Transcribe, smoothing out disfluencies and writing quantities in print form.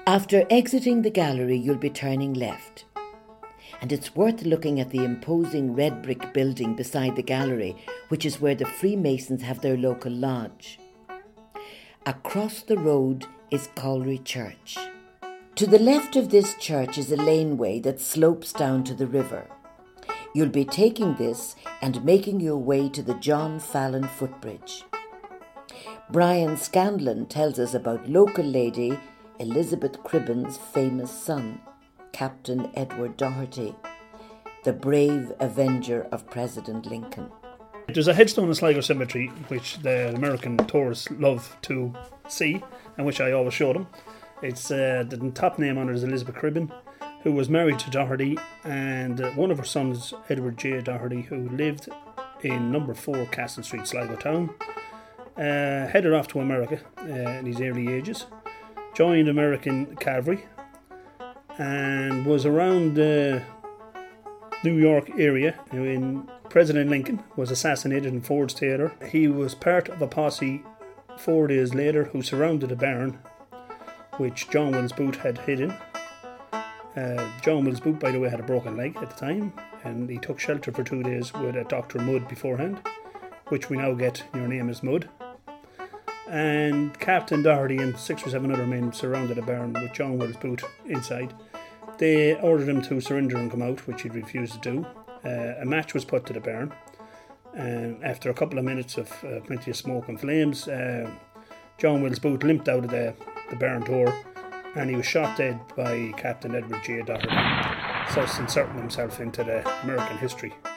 After exiting the gallery, you'll be turning left. And it's worth looking at the imposing red brick building beside the gallery, which is where the Freemasons have their local lodge. Across the road is Colliery Church. To the left of this church is a laneway that slopes down to the river. You'll be taking this and making your way to the John Fallon footbridge. Brian Scanlon tells us about local lady Elizabeth Cribben's famous son, Captain Edward Doherty, the brave avenger of President Lincoln. There's a headstone in Sligo Cemetery which the American tourists love to see and which I always show them. It's the top name on it is Elizabeth Cribben, who was married to Doherty, and one of her sons, Edward J. Doherty, who lived in number 4 Castle Street, Sligo Town, headed off to America in his early ages, joined American cavalry, and was around the New York area when President Lincoln was assassinated in Ford's Theatre. He was part of a posse 4 days later who surrounded a barn which John Wilkes Booth had hidden. John Wilkes Booth, by the way, had a broken leg at the time, and he took shelter for 2 days with a Dr. Mudd beforehand, which we now get, your name is Mudd. And Captain Doherty and 6 or 7 other men surrounded a barn with John Wilkes Booth inside. They ordered him to surrender and come out, which he refused to do. A match was put to the barn, and after a couple of minutes of plenty of smoke and flames, John Wilkes Booth limped out of the barn door, and he was shot dead by Captain Edward J. Doherty, thus inserting himself into the American history.